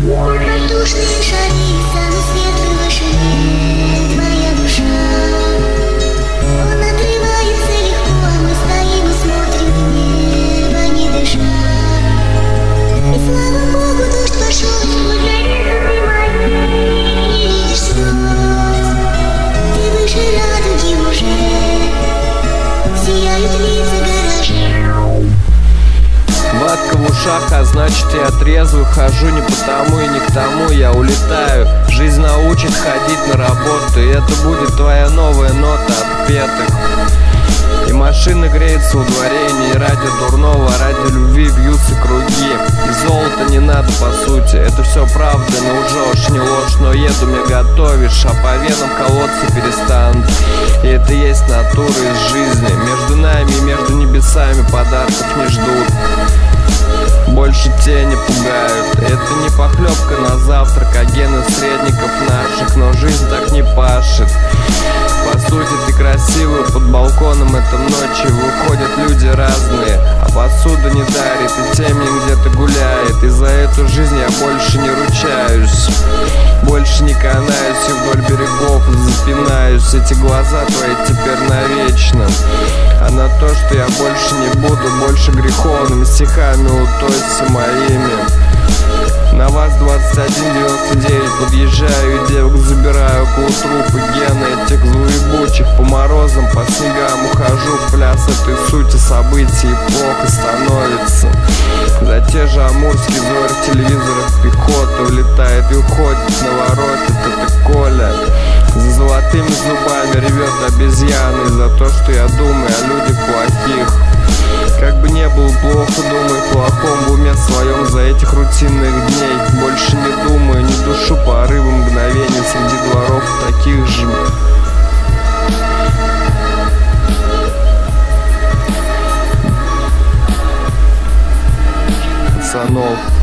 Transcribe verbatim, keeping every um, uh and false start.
Воздушные шари, самый светлый вышине твоя душа. Он отрывается легко, а мы стоим и смотрим в небо, не дыша. И слава Богу, дождь пошел, сквозь завесу моей не видишь слез. Ты выше радуги уже, сияют лица гаражей. Ватка в ушах, а значит я трезвый. Хожу не потому и не к тому, я улетаю. Жизнь научит ходить на работу, и это будет твоя новая нота отпетых. И машина греется во дворе, и не ради дурного, а ради любви бьются круги. И золота не надо по сути, это все правда, но лжешь, не ложь. Но еду мне готовишь, а по венам колоться перестанут. И это есть натура из жизни. Между нами и между небесами подарков не ждут. Больше тени пугают. Это не похлебка на завтрак, а гены средников наших. Но жизнь так не пашет. По сути, ты красивая под балконом, это ночью выходят люди разные, а посуда не дарит, и темень где-то гуляет. И за эту жизнь я больше не ручаюсь, больше не канаюсь и вдоль берегов запинаюсь. Эти глаза твои теперь навечно, а на то, что я больше не буду, больше греховными стихами утойся моими. На вас двадцать один девяносто девять подъезжаю, и девок забираю к утру. По гены этих злоебучих, по морозам, по снегам ухожу в пляс этой сути событий, и плохо становится. За те же амурские зоры в телевизорах пехота улетает и уходит на воротит. Это Коля за золотыми зубами ревет обезьяной за то, что я думаю о людях плохих. Как бы не было плохо, думаю плохом в уме своем за этих рутинных дней. Больше не думаю, не душу порывы мгновений среди дворов таких же пацанов.